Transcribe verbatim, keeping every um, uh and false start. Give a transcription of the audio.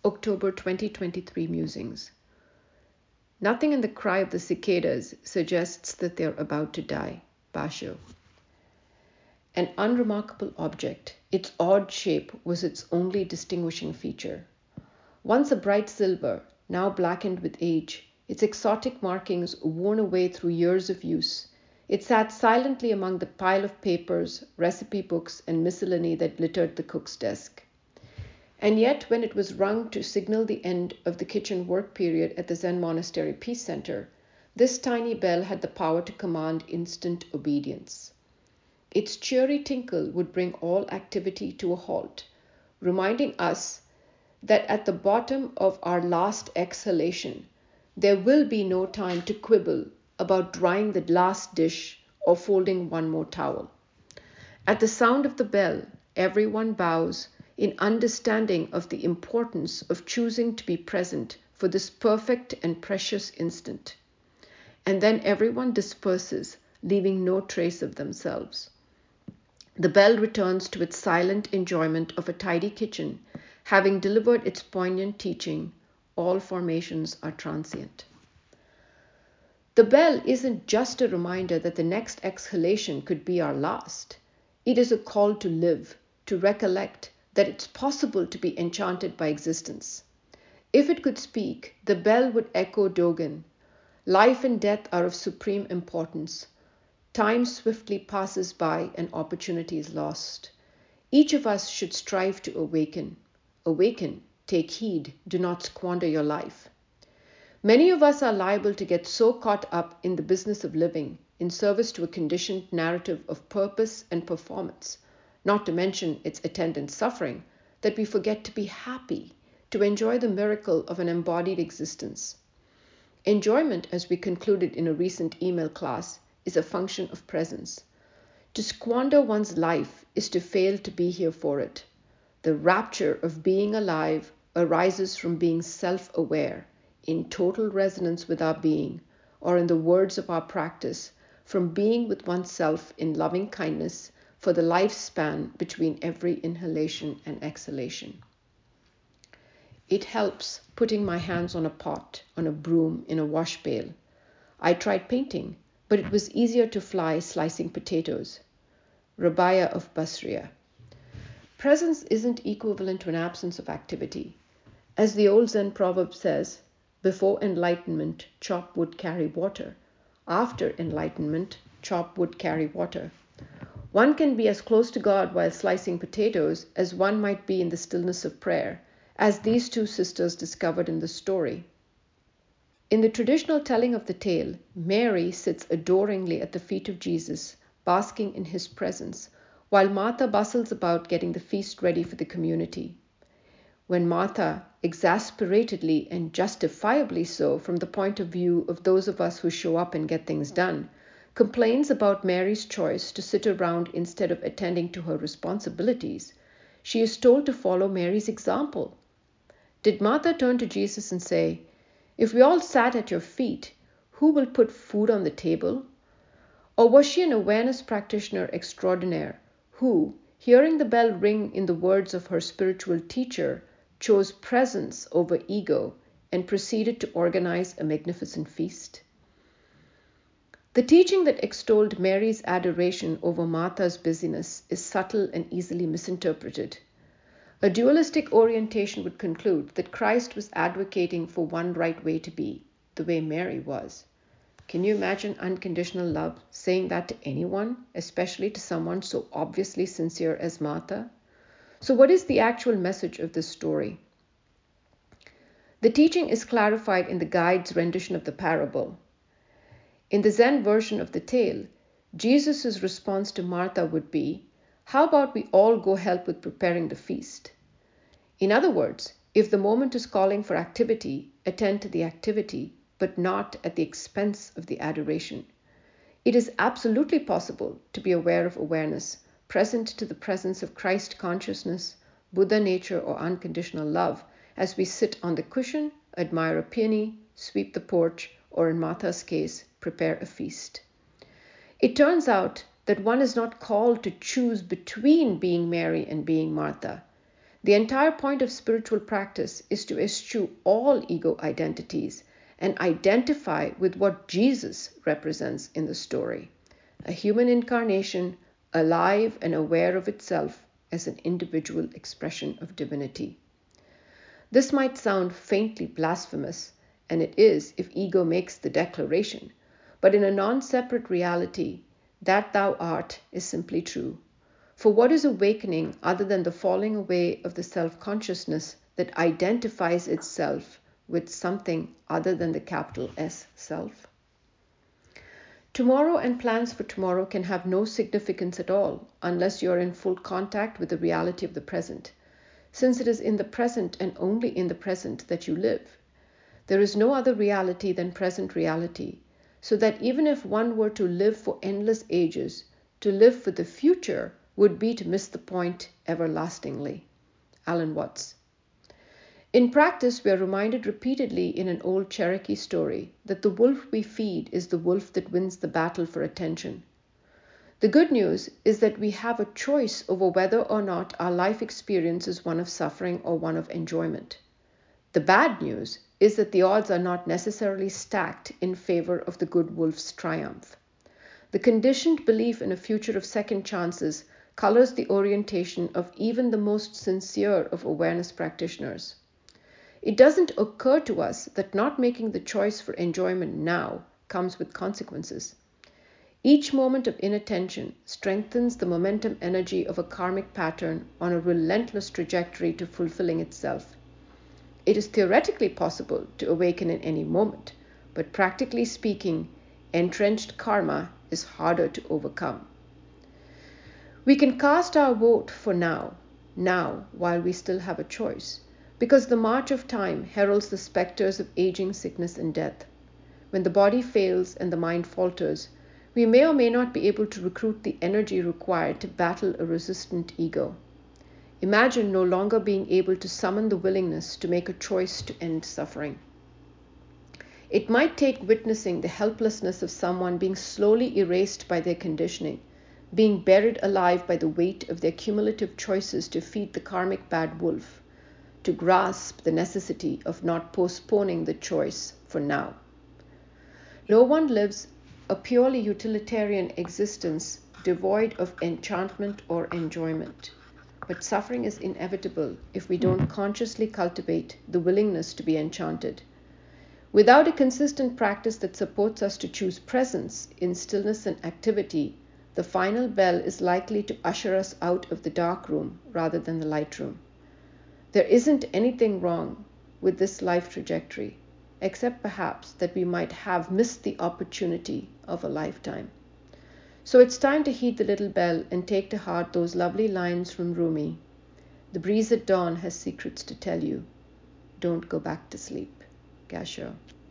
October twenty twenty-three musings. Nothing in the cry of the cicadas suggests that they are about to die. Basho. An unremarkable object, its odd shape was its only distinguishing feature. Once a bright silver, now blackened with age, its exotic markings worn away through years of use, it sat silently among the pile of papers, recipe books, and miscellany that littered the cook's desk. And yet, when it was rung to signal the end of the kitchen work period at the Zen Monastery Peace Center, this tiny bell had the power to command instant obedience. Its cheery tinkle would bring all activity to a halt, reminding us that at the bottom of our last exhalation, there will be no time to quibble about drying the last dish or folding one more towel. At the sound of the bell, everyone bows in understanding of the importance of choosing to be present for this perfect and precious instant. And then everyone disperses, leaving no trace of themselves. The bell returns to its silent enjoyment of a tidy kitchen, having delivered its poignant teaching, all formations are transient. The bell isn't just a reminder that the next exhalation could be our last. It is a call to live, to recollect that it's possible to be enchanted by existence. If it could speak, the bell would echo Dogen. Life and death are of supreme importance. Time swiftly passes by and opportunity is lost. Each of us should strive to awaken. Awaken, take heed, do not squander your life. Many of us are liable to get so caught up in the business of living, in service to a conditioned narrative of purpose and performance, not to mention its attendant suffering, that we forget to be happy, to enjoy the miracle of an embodied existence. Enjoyment, as we concluded in a recent email class, is a function of presence. To squander one's life is to fail to be here for it. The rapture of being alive arises from being self-aware, in total resonance with our being, or in the words of our practice, from being with oneself in loving kindness for the lifespan between every inhalation and exhalation. It helps putting my hands on a pot, on a broom, in a wash pail. I tried painting, but it was easier to fly slicing potatoes. Rabaya of Basria. Presence isn't equivalent to an absence of activity. As the old Zen proverb says, before enlightenment, chop wood carry water. After enlightenment, chop wood carry water. One can be as close to God while slicing potatoes as one might be in the stillness of prayer, as these two sisters discovered in the story. In the traditional telling of the tale, Mary sits adoringly at the feet of Jesus, basking in his presence, while Martha bustles about getting the feast ready for the community. When Martha, exasperatedly and justifiably so from the point of view of those of us who show up and get things done, complains about Mary's choice to sit around instead of attending to her responsibilities, she is told to follow Mary's example. Did Martha turn to Jesus and say, "If we all sat at your feet, who will put food on the table?" Or was she an awareness practitioner extraordinaire who, hearing the bell ring in the words of her spiritual teacher, chose presence over ego and proceeded to organize a magnificent feast? The teaching that extolled Mary's adoration over Martha's busyness is subtle and easily misinterpreted. A dualistic orientation would conclude that Christ was advocating for one right way to be, the way Mary was. Can you imagine unconditional love saying that to anyone, especially to someone so obviously sincere as Martha? So what is the actual message of this story? The teaching is clarified in the guide's rendition of the parable. In the Zen version of the tale, Jesus' response to Martha would be, "How about we all go help with preparing the feast?" In other words, if the moment is calling for activity, attend to the activity, but not at the expense of the adoration. It is absolutely possible to be aware of awareness, present to the presence of Christ consciousness, Buddha nature, or unconditional love, as we sit on the cushion, admire a peony, sweep the porch, or in Martha's case, prepare a feast. It turns out that one is not called to choose between being Mary and being Martha. The entire point of spiritual practice is to eschew all ego identities and identify with what Jesus represents in the story, a human incarnation alive and aware of itself as an individual expression of divinity. This might sound faintly blasphemous, and it is if ego makes the declaration, but in a non-separate reality, that thou art is simply true. For what is awakening other than the falling away of the self-consciousness that identifies itself with something other than the capital S self? Tomorrow and plans for tomorrow can have no significance at all unless you are in full contact with the reality of the present, since it is in the present and only in the present that you live. There is no other reality than present reality, so that even if one were to live for endless ages, to live for the future would be to miss the point everlastingly. Alan Watts. In practice, we are reminded repeatedly in an old Cherokee story that the wolf we feed is the wolf that wins the battle for attention. The good news is that we have a choice over whether or not our life experience is one of suffering or one of enjoyment. The bad news is that the odds are not necessarily stacked in favor of the good wolf's triumph. The conditioned belief in a future of second chances colors the orientation of even the most sincere of awareness practitioners. It doesn't occur to us that not making the choice for enjoyment now comes with consequences. Each moment of inattention strengthens the momentum energy of a karmic pattern on a relentless trajectory to fulfilling itself. It is theoretically possible to awaken in any moment, but practically speaking, entrenched karma is harder to overcome. We can cast our vote for now, now while we still have a choice, because the march of time heralds the specters of aging, sickness, and death. When the body fails and the mind falters, we may or may not be able to recruit the energy required to battle a resistant ego. Imagine no longer being able to summon the willingness to make a choice to end suffering. It might take witnessing the helplessness of someone being slowly erased by their conditioning, being buried alive by the weight of their cumulative choices to feed the karmic bad wolf, to grasp the necessity of not postponing the choice for now. No one lives a purely utilitarian existence devoid of enchantment or enjoyment, but suffering is inevitable if we don't consciously cultivate the willingness to be enchanted. Without a consistent practice that supports us to choose presence in stillness and activity, the final bell is likely to usher us out of the dark room rather than the light room. There isn't anything wrong with this life trajectory, except perhaps that we might have missed the opportunity of a lifetime. So it's time to heed the little bell and take to heart those lovely lines from Rumi. The breeze at dawn has secrets to tell you. Don't go back to sleep. Gasho.